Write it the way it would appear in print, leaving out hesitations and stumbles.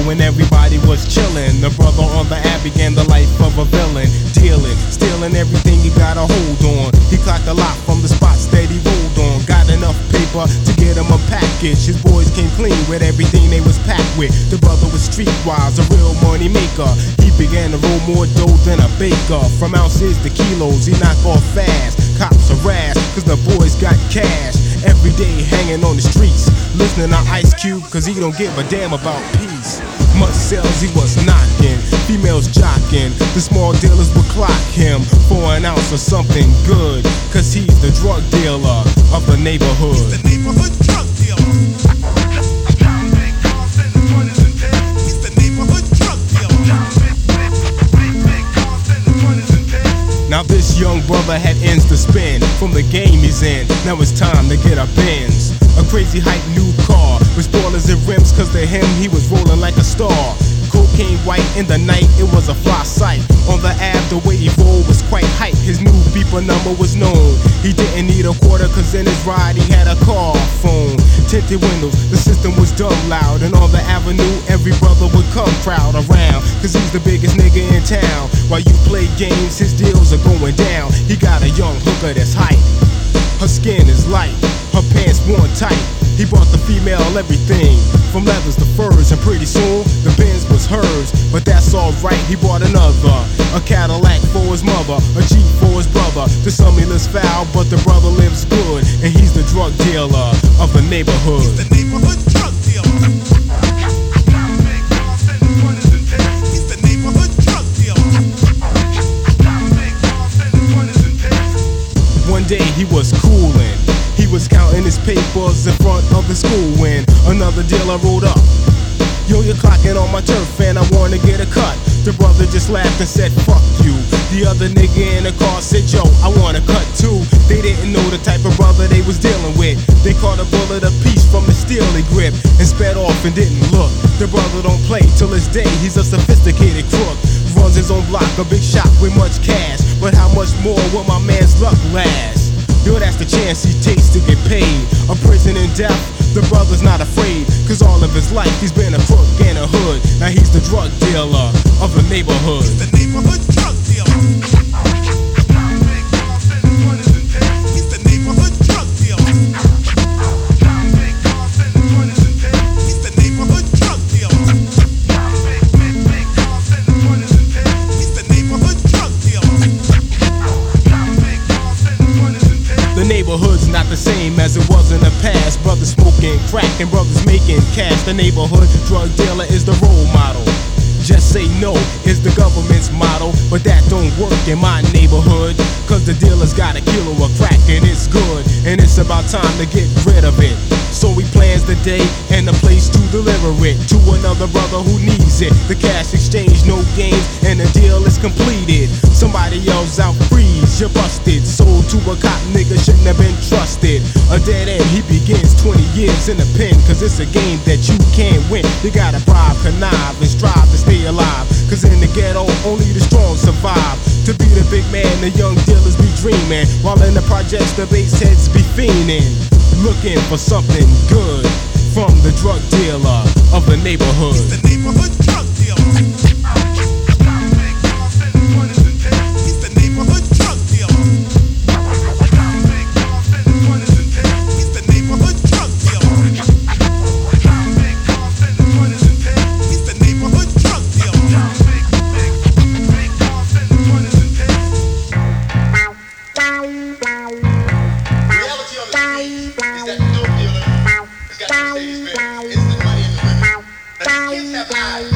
when everybody was chillin'. The brother on the app began the life of a villain, dealing, stealing everything he got a hold on. He clocked a lot from the spots that he rolled on. Got enough paper to get him a package. His boys came clean with everything they was packed with. The brother was streetwise, a real money maker. He began to roll more dough than a baker. From ounces to kilos, he knocked off fast. Cops harassed, cause the boys got cash. Every day hanging on the streets, listening to Ice Cube, cause he don't give a damn about peace. Much sales he was knocking, females jocking. The small dealers would clock him for an ounce of something good, cause he's the drug dealer of the neighborhood. He's the neighborhood drug dealer. He's the neighborhood drug dealer. Now this young brother had ends to spend from the game he's in. Now it's time to get a Benz, a crazy hype new car with spoilers and rims, cause to him he was rolling like a star. Cocaine white in the night, it was a fly sight. On the Ave, the way he rolled was quite hype. His new beeper number was known. He didn't need a quarter, cause in his ride he had a car phone. Tinted windows, the system was dumb loud. And on the avenue, every brother would come crowd around, cause he's the biggest nigga in town. While you play games, his deals are going down. He got a young hooker that's hype. Her skin is light, her pants worn tight. He bought the female everything, from leathers to furs, and pretty soon the Benz was hers. But that's alright, he bought another, a Cadillac for his mother, a Jeep for his brother. The some he lives foul, but the brother lives good, and he's the drug dealer of the neighborhood. He's the neighborhood drug dealer. He's the neighborhood drug dealer. One day he was coolin', he was counting his papers in front of the school when another dealer rolled up. Yo, you're clocking on my turf and I wanna get a cut. The brother just laughed and said, fuck you. The other nigga in the car said, yo, I wanna cut too. They didn't know the type of brother they was dealing with. They caught a bullet apiece from the steel he gripped and sped off and didn't look. The brother don't play till this day, he's a sophisticated crook. Runs his own block, a big shot with much cash. But how much more will my man's luck last? Yo, that's the chance he takes to get paid. A prison and death, the brother's not afraid, cause all of his life he's been a crook in a hood. Now he's the drug dealer of the neighborhood. He's the neighborhood drug dealer. He's the neighborhood drug dealer. He's the neighborhood drug dealer. He's the neighborhood drug dealer. The neighborhood's not the same as it was in the past. Brothers smoking crack and brothers making cash. The neighborhood drug dealer is the role model. Just say no is the government's motto, but that don't work in my neighborhood, cause the dealer's got a kilo of crack and it's good, and it's about time to get rid of it. So he plans the day and the place to deliver it to another brother who needs it. The cash exchange, no games, and the deal is completed. Somebody yells out, freeze, you're busted. Sold to a cop nigga, shouldn't have been trusted. A dead end, he begins 20 years in the pen, cause it's a game that you can't win. You gotta bribe, connive, and strive to stay alive, cause in the ghetto only the strong survive. To be the big man, the young dealers be dreaming, while in the projects the base heads be fiending, looking for something good from the drug dealer of the neighborhood. He's the neighborhood drug dealer. He's the neighborhood drug dealer. He's the neighborhood drug dealer. He's the neighborhood drug dealer. Reality on the street is that the dope dealer has got Mercedes Benz, instant money in the women. Now these kids have eyes.